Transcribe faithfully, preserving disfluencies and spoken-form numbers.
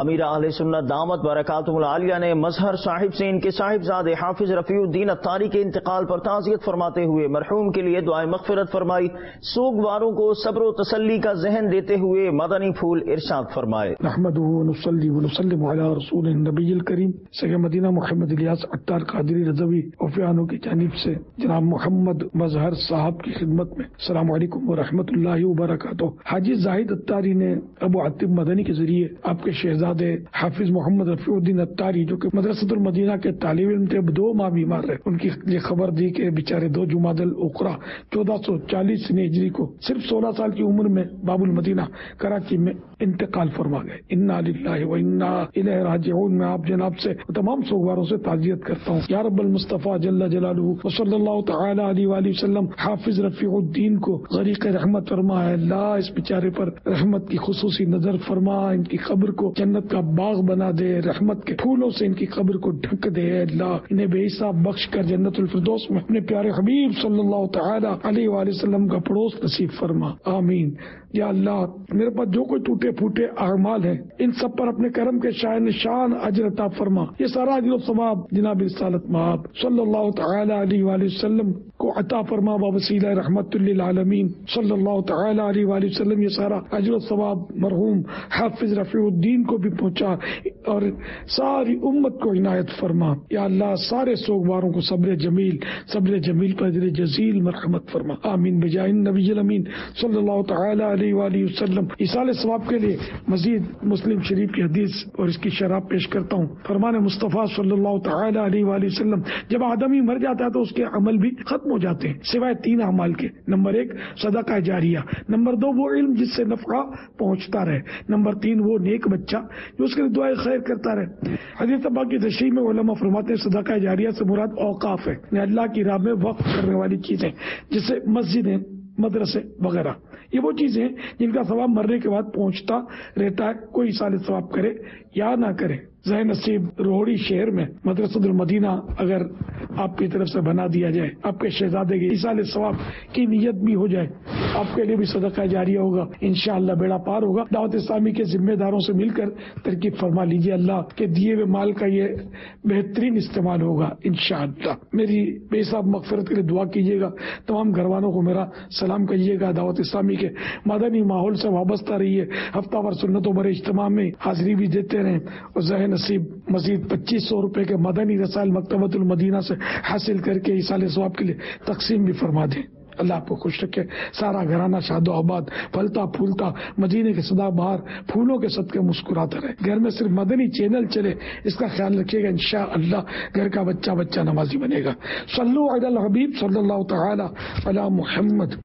امیر اہل سنت دامت برکاتہم العالیہ نے مظہر صاحب سے ان کے صاحبزادے حافظ رفیع الدین اتاری کے انتقال پر تعزیت فرماتے ہوئے مرحوم کے لیے دعائے مغفرت فرمائی. سوگواروں کو صبر و تسلی کا ذہن دیتے ہوئے مدنی پھول ارشاد فرمائے. نحمدہ ونصلی ونسلم علی رسول النبی الکریم. سید مدینہ محمد الیاس عطار قادری رضوی اوفیانو کی جانب سے جناب محمد مظہر صاحب کی خدمت میں السلام علیکم ورحمۃ اللہ وبرکاتہ. حاجی زاہد اتاری نے ابو عتیب مدنی کے ذریعے آپ کے شہزادے حافظ محمد رفیع الدین اتاری جو کہ مدرسۃ المدینہ کے طالب علم تھے، دو ماہ بیمار رہے، ان کی یہ خبر دی کہ بیچارے دو جمادی الاخری چودہ سو چالیس ہجری کو صرف سولہ سال کی عمر میں باب المدینہ کراچی میں انتقال فرما گئے. انا للہ و انا الیہ راجعون. میں آپ جناب سے تمام سوگواروں سے تعزیت کرتا ہوں. یا رب المصطفیٰ جل جلالہ وصلی اللہ تعالی علیہ وآلہ وسلم حافظ رفیع الدین کو غریق رحمت فرما. ہے اللہ اس بیچارے پر رحمت کی خصوصی نظر فرما، ان کی قبر کو جنت کا باغ بنا دے، رحمت کے پھولوں سے ان کی قبر کو ڈھک دے. اللہ انہیں بے حساب بخش کر جنت الفردوس میں اپنے پیارے حبیب صلی اللہ تعالی علیہ وآلہ وسلم کا پڑوس نصیب فرما. آمین. یا اللہ میرے پاس جو کوئی ٹوٹے پھوٹے اعمال ہیں ان سب پر اپنے کرم کے شان شان اجر عطا فرما. یہ سارا اجر و ثواب جناب رسالت مآب صلی اللہ تعالی علیہ وآلہ وسلم کو عطا فرما. وسیلہ رحمت للعالمین صلی اللہ تعالی علیہ وآلہ وسلم یہ سارا اجر و ثواب مرحوم حافظ رفیع الدین کو بھی پہنچا اور ساری امت کو عنایت فرما. یا اللہ سارے سوگواروں کو صبر جمیل صبر جمیل پر اجر جزیل مرحمت فرما. آمین. بجاہ النبی الامین صلی اللہ تعالی علیہ وآلہ وسلم. ایصال ثواب کے لیے مزید مسلم شریف کی حدیث اور اس کی شرح پیش کرتا ہوں. فرمان مصطفیٰ صلی اللہ تعالی علیہ وآلہ وسلم جب آدمی مر جاتا ہے تو اس کے عمل بھی ختم ہو جاتے ہیں سوائے تین اعمال کے. نمبر ایک صدقہ جاریہ، نمبر دو وہ علم جس سے نفع پہنچتا رہے، نمبر تین وہ نیک بچہ جو اس کے لیے دعائے خیر کرتا رہے. حدیث پاک کی تشریح میں علماء فرماتے ہیں صدقہ جاریہ سے مراد اوقاف ہے، یعنی اللہ کی راہ میں وقف کرنے والی چیزیں جیسے مسجدیں، مدرسے وغیرہ. یہ وہ چیزیں جن کا ثواب مرنے کے بعد پہنچتا رہتا ہے، کوئی ایصال ثواب کرے یا نہ کرے. ذہن نصیب روہڑی شہر میں مدرسۃ المدینہ اگر آپ کی طرف سے بنا دیا جائے، آپ کے شہزادے کے ایصال ثواب کی نیت بھی ہو جائے، آپ کے لیے بھی صدقہ جاریہ ہوگا، انشاءاللہ بیڑا پار ہوگا. دعوت اسلامی کے ذمہ داروں سے مل کر ترکیب فرما لیجیے، اللہ کے دیے ہوئے مال کا یہ بہترین استعمال ہوگا انشاءاللہ. میری بے حساب مغفرت کے لیے دعا کیجیے گا. تمام گھر والوں کو میرا سلام کہیے گا. دعوت اسلامی کے مدنی ماحول سے وابستہ رہیے، ہفتہ وار سنتوں بڑے اجتماع میں حاضری بھی دیتے رہیں اور ذہن نصیب مزید پچیس سو روپے کے مدنی رسائل مکتبۃ المدینہ سے حاصل کر کے ایصال ثواب کے لیے تقسیم بھی فرما دیں. اللہ آپ کو خوش رکھے، سارا گھرانہ شاد و آباد، پھلتا پھولتا مدینے کے سدا بہار پھولوں کے صدقے مسکراتا رہے. گھر میں صرف مدنی چینل چلے اس کا خیال رکھیے گا، انشاءاللہ گھر کا بچہ بچہ نمازی بنے گا. صلو علی الحبیب صلی اللہ تعالی علی محمد.